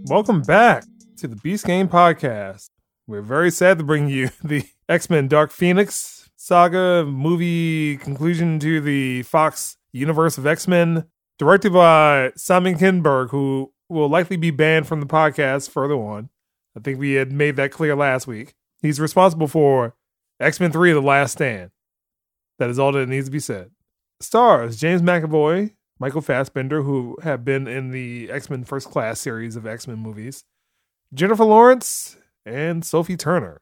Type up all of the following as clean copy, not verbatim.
Welcome back to the Beast Game Podcast. We're very sad to bring you the X-Men Dark Phoenix saga movie conclusion to the Fox universe of X-Men, directed by Simon Kinberg, who will likely be banned from the podcast further on. I think we had made that clear last week. He's responsible for X-Men 3: The Last Stand. That is all that needs to be said. Stars James McAvoy, Michael Fassbender, who have been in the X-Men First Class series of X-Men movies, Jennifer Lawrence, and Sophie Turner.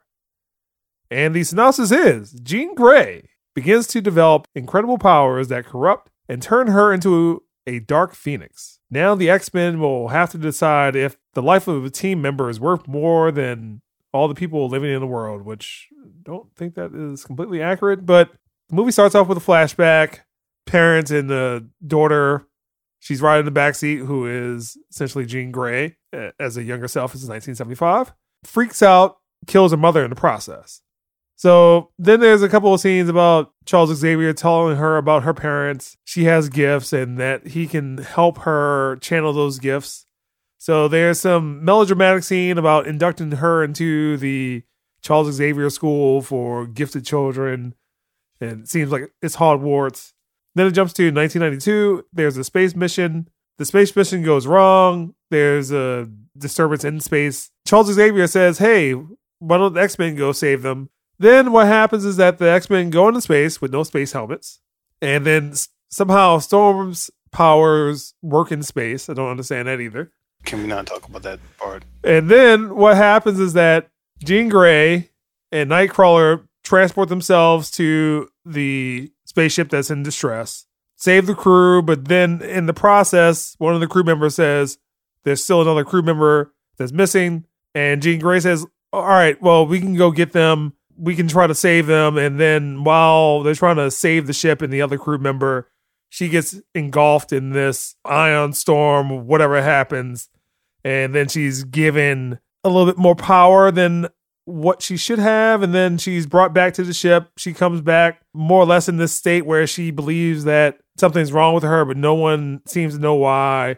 And the synopsis is, Jean Grey begins to develop incredible powers that corrupt and turn her into a Dark Phoenix. Now the X-Men will have to decide if the life of a team member is worth more than all the people living in the world, which I don't think that is completely accurate, but the movie starts off with a flashback. Parents and the daughter, she's riding in the backseat, who is essentially Jean Grey, as a younger self since 1975, freaks out, kills her mother in the process. So then there's a couple of scenes about Charles Xavier telling her about her parents. She has gifts and that he can help her channel those gifts. So there's some melodramatic scene about inducting her into the Charles Xavier School for Gifted Children. And it seems like it's Hogwarts. Then it jumps to 1992. There's a space mission. The space mission goes wrong. There's a disturbance in space. Charles Xavier says, hey, why don't the X-Men go save them? Then what happens is that the X-Men go into space with no space helmets. And then somehow Storm's powers work in space. I don't understand that either. Can we not talk about that part? And then what happens is that Jean Grey and Nightcrawler transport themselves to the spaceship that's in distress, save the crew, but then in the process, one of the crew members says there's still another crew member that's missing, and Jean Grey says, all right, well, we can go get them, we can try to save them, and then while they're trying to save the ship and the other crew member, she gets engulfed in this ion storm, whatever happens, and then she's given a little bit more power than what she should have, and then she's brought back to the ship. She comes back more or less in this state where she believes that something's wrong with her, but no one seems to know why.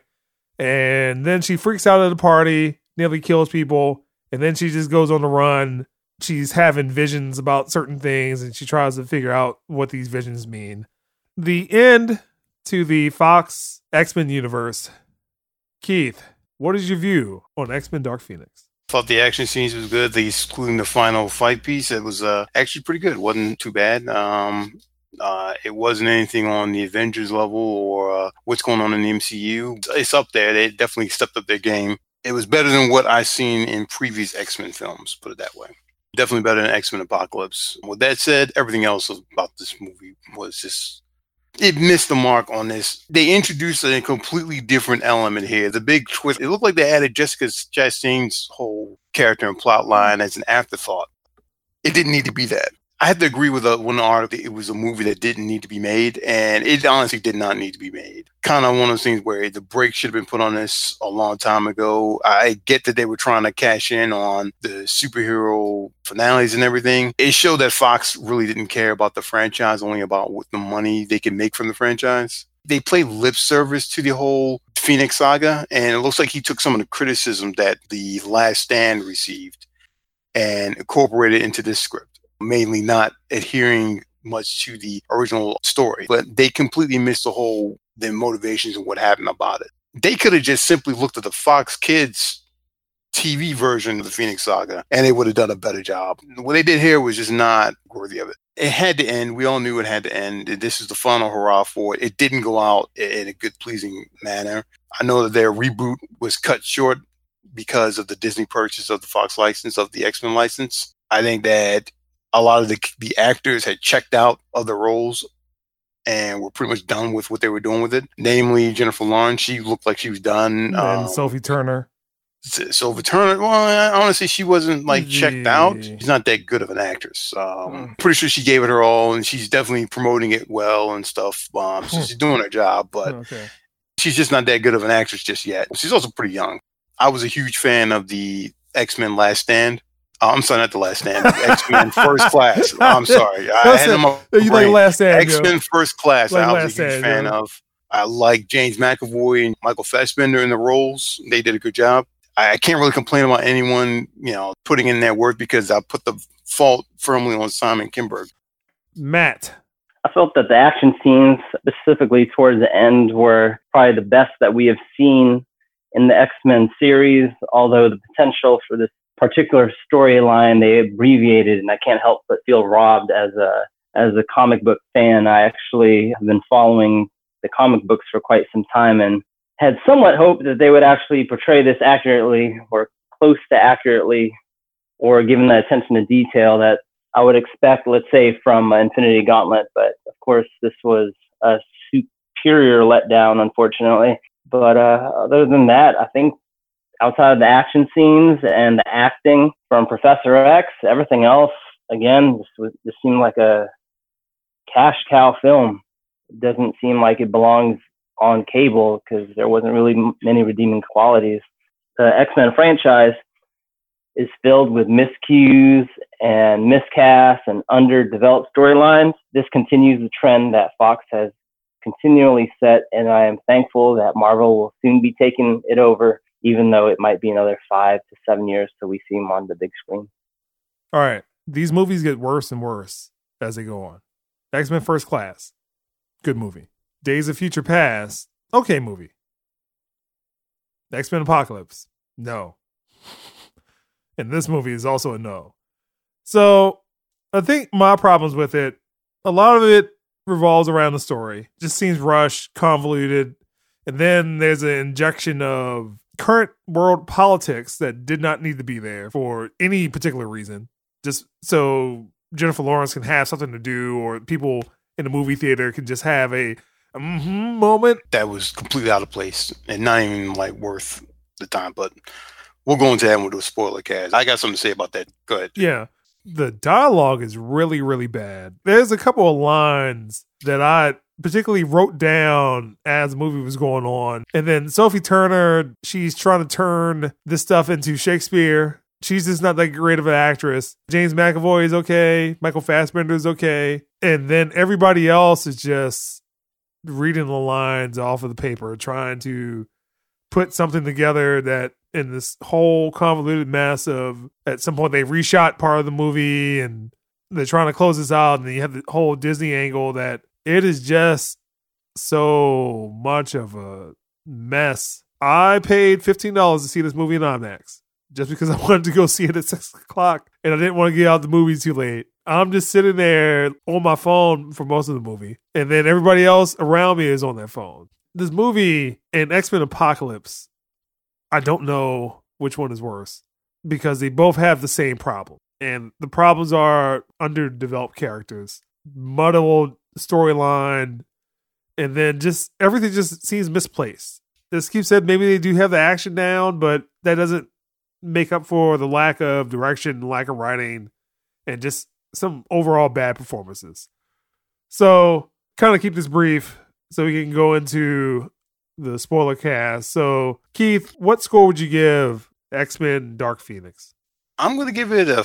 And then she freaks out at a party, nearly kills people, and then she just goes on the run. She's having visions about certain things, and she tries to figure out what these visions mean. The end to the Fox X-Men universe. Keith, what is your view on X-Men Dark Phoenix? Thought the action scenes was good, including the final fight piece. It was actually pretty good. It wasn't too bad. It wasn't anything on the Avengers level or what's going on in the MCU. It's up there. They definitely stepped up their game. It was better than what I've seen in previous X-Men films, put it that way. Definitely better than X-Men Apocalypse. With that said, everything else about this movie was just... it missed the mark on this. They introduced a completely different element here. The big twist, it looked like they added Jessica Chastain's whole character and plot line as an afterthought. It didn't need to be that. I had to agree with one article. It was a movie that didn't need to be made, and it honestly did not need to be made. Kind of one of those things where the brake should have been put on this a long time ago. I get that they were trying to cash in on the superhero finales and everything. It showed that Fox really didn't care about the franchise, only about what the money they can make from the franchise. They played lip service to the whole Phoenix saga, and it looks like he took some of the criticism that The Last Stand received and incorporated into this script. Mainly not adhering much to the original story, but they completely missed the motivations and what happened about it. They could have just simply looked at the Fox Kids TV version of the Phoenix Saga, and they would have done a better job. What they did here was just not worthy of it. It had to end. We all knew it had to end. This is the final hurrah for it. It didn't go out in a good, pleasing manner. I know that their reboot was cut short because of the Disney purchase of the Fox license, of the X-Men license. I think that a lot of the actors had checked out of the roles and were pretty much done with what they were doing with it. Namely, Jennifer Lawrence, she looked like she was done. And Sophie Turner. Sophie Turner, well, honestly, she wasn't checked out. She's not that good of an actress. Pretty sure she gave it her all, and she's definitely promoting it well and stuff. So she's doing her job, but she's just not that good of an actress just yet. She's also pretty young. I was a huge fan of the X-Men Last Stand. I'm sorry, not The Last Stand. X-Men First Class. I'm sorry. I had them up. You like Last Stand? X-Men First Class. I was a huge fan of. I like James McAvoy and Michael Fassbender in the roles. They did a good job. I can't really complain about anyone, putting in their work because I put the fault firmly on Simon Kinberg. Matt. I felt that the action scenes, specifically towards the end, were probably the best that we have seen in the X-Men series, although the potential for this particular storyline they abbreviated, and I can't help but feel robbed as a comic book fan. I actually have been following the comic books for quite some time and had somewhat hoped that they would actually portray this accurately or close to accurately, or given the attention to detail that I would expect, let's say, from Infinity Gauntlet. But of course, this was a superior letdown, unfortunately. But other than that, I think outside of the action scenes and the acting from Professor X, everything else, again, this seemed like a cash cow film. It doesn't seem like it belongs on cable because there wasn't really many redeeming qualities. The X-Men franchise is filled with miscues and miscasts and underdeveloped storylines. This continues the trend that Fox has continually set, and I am thankful that Marvel will soon be taking it over, even though it might be another 5 to 7 years till we see them on the big screen. All right. These movies get worse and worse as they go on. X-Men First Class, good movie. Days of Future Past, okay movie. X-Men Apocalypse, no. And this movie is also a no. So I think my problems with it, a lot of it revolves around the story. Just seems rushed, convoluted. And then there's an injection of current world politics that did not need to be there for any particular reason. Just so Jennifer Lawrence can have something to do, or people in the movie theater can just have a moment. That was completely out of place and not even worth the time, but we'll go into that with a spoiler cast. I got something to say about that. Go ahead. Yeah. The dialogue is really, really bad. There's a couple of lines that I particularly wrote down as the movie was going on. And then Sophie Turner, she's trying to turn this stuff into Shakespeare. She's just not that great of an actress. James McAvoy is okay. Michael Fassbender is okay. And then everybody else is just reading the lines off of the paper, trying to put something together that in this whole convoluted mess of, at some point they reshot part of the movie and they're trying to close this out, and then you have the whole Disney angle that it is just so much of a mess. I paid $15 to see this movie in IMAX just because I wanted to go see it at 6 o'clock and I didn't want to get out the movie too late. I'm just sitting there on my phone for most of the movie, and then everybody else around me is on their phone. This movie and X-Men Apocalypse, I don't know which one is worse because they both have the same problem. And the problems are underdeveloped characters, muddled storyline, and then just everything just seems misplaced. As Keith said, maybe they do have the action down, but that doesn't make up for the lack of direction, lack of writing, and just some overall bad performances. So kind of keep this brief so we can go into the spoiler cast. So Keith, what score would you give X-Men Dark Phoenix? I'm going to give it a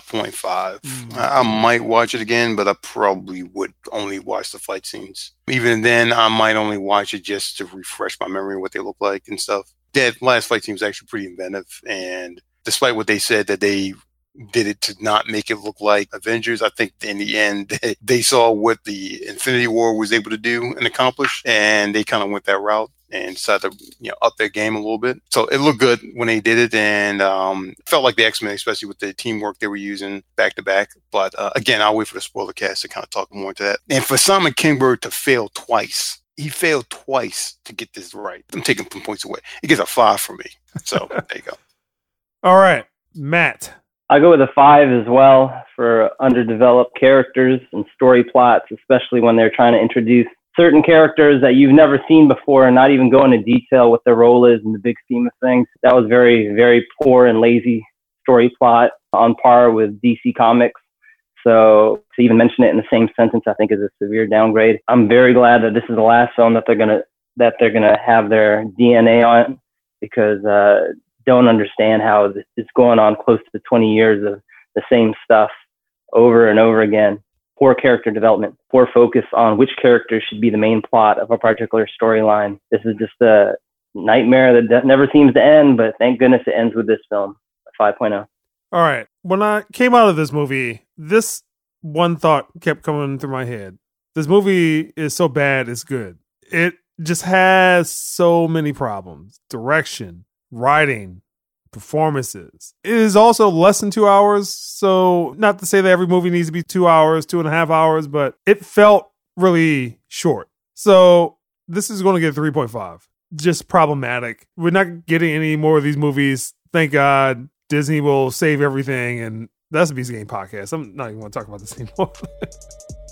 5.5. I might watch it again, but I probably would only watch the fight scenes. Even then, I might only watch it just to refresh my memory of what they look like and stuff. That last fight scene was actually pretty inventive, and despite what they said that they did it to not make it look like Avengers, I think in the end they saw what the Infinity War was able to do and accomplish, and they kind of went that route and decided to up their game a little bit. So it looked good when they did it, and felt like the X-Men, especially with the teamwork they were using back to back. But again, I'll wait for the spoiler cast to kind of talk more into that. And for Simon Kinberg to fail twice, he failed twice to get this right. I'm taking some points away. He gets a 5 from me. So there you go. All right, Matt. I go with a 5 as well for underdeveloped characters and story plots, especially when they're trying to introduce certain characters that you've never seen before and not even go into detail what their role is in the big scheme of things. That was very, very poor and lazy story plot, on par with DC Comics. So to even mention it in the same sentence, I think is a severe downgrade. I'm very glad that this is the last film that they're gonna have their DNA on, because don't understand how it's going on close to 20 years of the same stuff over and over again. Poor character development, poor focus on which character should be the main plot of a particular storyline. This is just nightmare that never seems to end, but thank goodness it ends with this film, 5.0. All right. When I came out of this movie, this one thought kept coming through my head. This movie is so bad, it's good. It just has so many problems. Direction, writing, performances. It is also less than 2 hours. So not to say that every movie needs to be 2 hours, 2.5 hours, but it felt really short. So this is going to get 3.5. Just problematic. We're not getting any more of these movies. Thank God. Disney will save everything. And that's the Beast Game Podcast. I'm not even going to talk about this anymore.